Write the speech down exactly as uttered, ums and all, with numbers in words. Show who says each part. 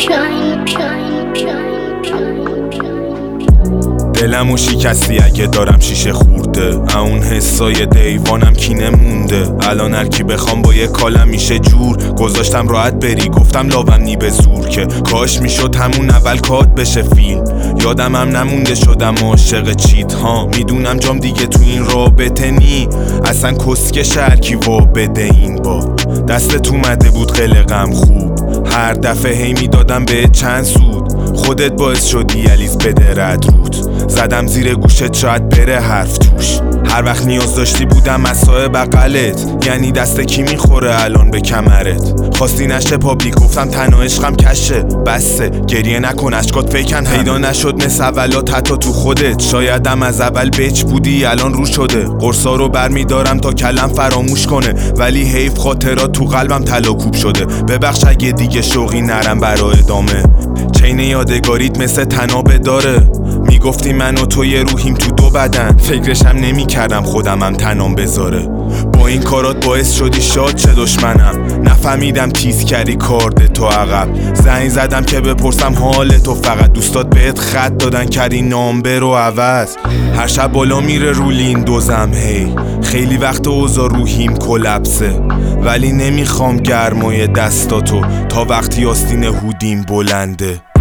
Speaker 1: دلمو شکستی اگه دارم شیشه خورده، اون حسای دیوانم کی نمونده. الان هر کی بخوام با یه کالم میشه جور. گذاشتم راحت بری گفتم لاوم نی به زور، که کاش میشد همون اول کات بشه فیلم. یادم هم نمونده شدم عاشق چیت ها. میدونم جام دیگه تو این رابطه نی، اصلا کسکش هر کی وا بده این با. دستت اومده بود قلقم خوب، هر دفعه هی میدادم به چند سود. خودت باعث شدی یلیز بده رد رود. زدم زیر گوشت شاید بره حرف توش. هر وقت نیاز داشتی بودم مسای بغلت، یعنی دست کی میخوره الان به کمرت. خواستی نشه پابلیک گفتم تنها عشقم کشه. بسه گریه نکن اشکات فیکن، پیدا نشد مثل اولات حتی تو خودت. شایدم از اول بچ بودی الان رو شده. قرصا رو برمیدارم تا کلم فراموش کنه، ولی حیف خاطرات تو قلبم طلا کوب شده. ببخش اگه دیگه شوقی نرم برا ادامه. چین یادگاریت مثل تنابه داره، میگفتی من و تو یه روحیم تو دو بدن. فکرشم نمی کردم خودمم تنام بذاره. با این کارات باعث شدی شاد چه دشمنم. نفهمیدم تیز کردی کارد تو عقب. زنگ زدم که بپرسم حال تو، فقط دوستات بهت خط دادن کردی نامبر و عوض. هر شب بالا میره رولین دوزم هی. خیلی وقت اوضاع روحیم کلپسه، ولی نمیخوام گرمای دستاتو تا وقتی آستین هودیم بلنده.